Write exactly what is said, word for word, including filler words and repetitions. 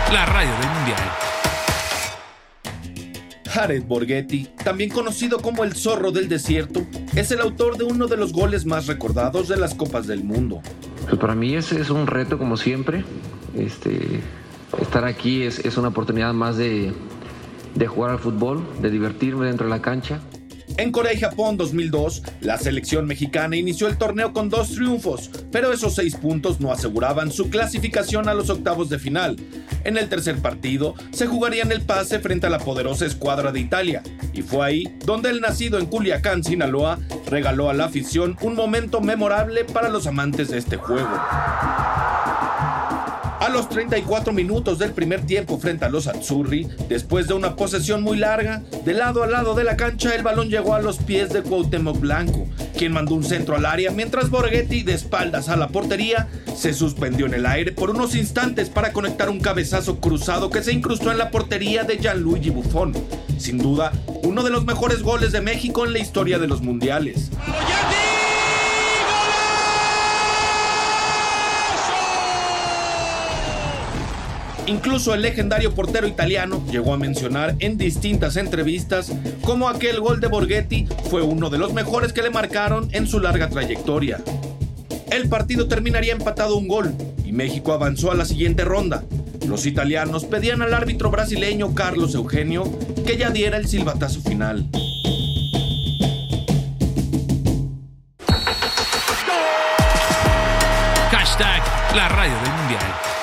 la radio del Mundial. Jared Borghetti, también conocido como el Zorro del Desierto, es el autor de uno de los goles más recordados de las Copas del Mundo. Pues para mí ese es un reto como siempre. Este, estar aquí es, es una oportunidad más de, de jugar al fútbol, de divertirme dentro de la cancha. En Corea y Japón dos mil dos, la selección mexicana inició el torneo con dos triunfos, pero esos seis puntos no aseguraban su clasificación a los octavos de final. En el tercer partido, se jugarían el pase frente a la poderosa escuadra de Italia, y fue ahí donde el nacido en Culiacán, Sinaloa, regaló a la afición un momento memorable para los amantes de este juego. A los treinta y cuatro minutos del primer tiempo frente a los Azzurri, después de una posesión muy larga, de lado a lado de la cancha el balón llegó a los pies de Cuauhtémoc Blanco, quien mandó un centro al área mientras Borghetti, de espaldas a la portería, se suspendió en el aire por unos instantes para conectar un cabezazo cruzado que se incrustó en la portería de Gianluigi Buffon. Sin duda, uno de los mejores goles de México en la historia de los mundiales. Incluso el legendario portero italiano llegó a mencionar en distintas entrevistas cómo aquel gol de Borghetti fue uno de los mejores que le marcaron en su larga trayectoria. El partido terminaría empatado un gol y México avanzó a la siguiente ronda. Los italianos pedían al árbitro brasileño Carlos Eugenio que ya diera el silbatazo final. Hashtag la radio del Mundial.